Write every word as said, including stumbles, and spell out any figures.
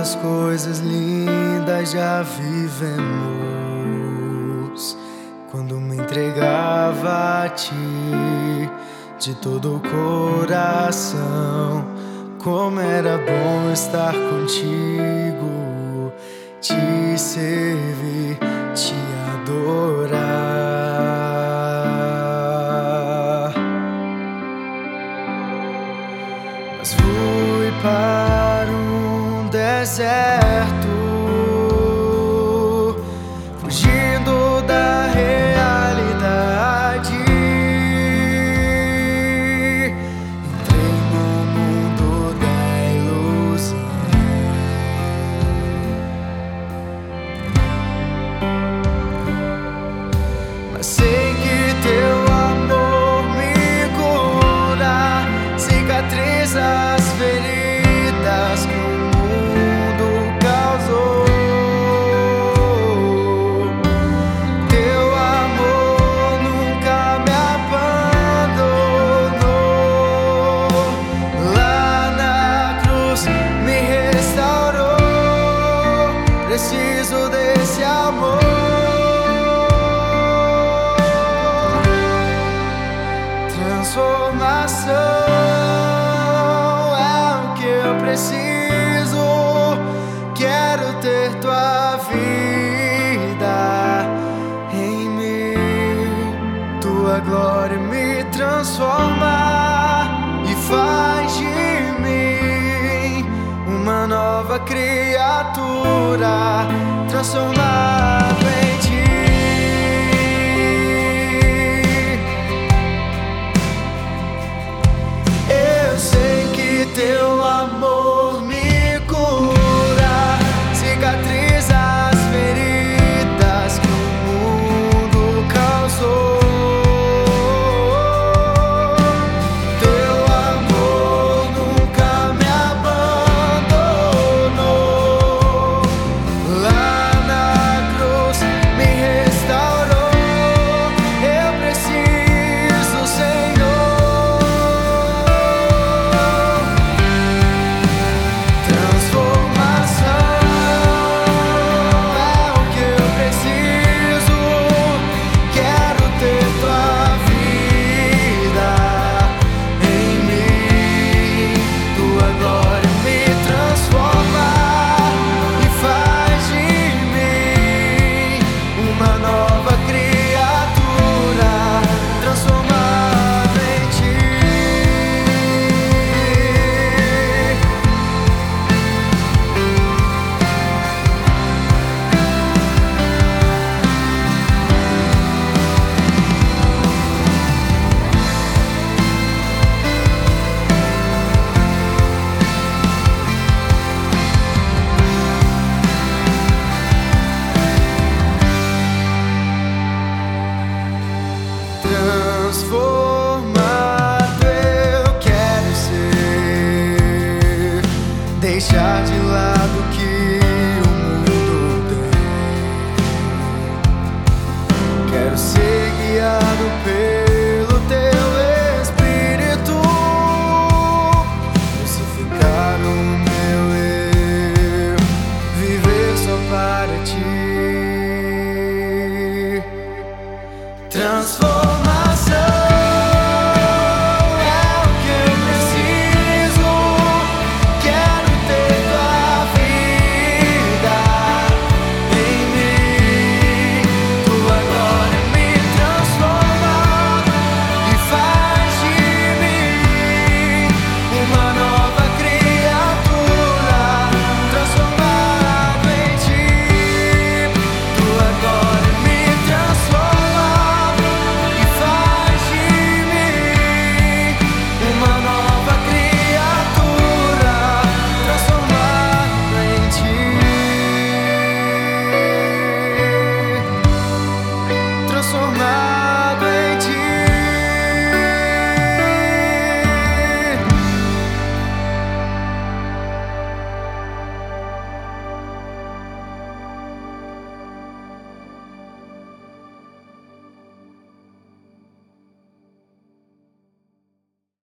Quantas coisas lindas já vivemos quando me entregava a ti de todo o coração. Como era bom estar contigo, te servir, te adorar. Mas fui para um deserto, fugindo da realidade. Entrei no mundo da ilusão, mas sei que teu amor me cura, cicatriza as feridas que o mundo causou. Teu amor nunca me abandonou. Lá na cruz me restaurou. Preciso desse amor. Transformação preciso, quero ter tua vida em mim. Tua glória me transforma e faz de mim uma nova criatura, transformado em ti. Eu sei que teu amor me cura, cicatriza as feridas que o mundo causou. Teu amor nunca me abandonou. Lá na cruz me restaurou. Eu preciso, Senhor. Transformado eu quero ser, deixar de lado o que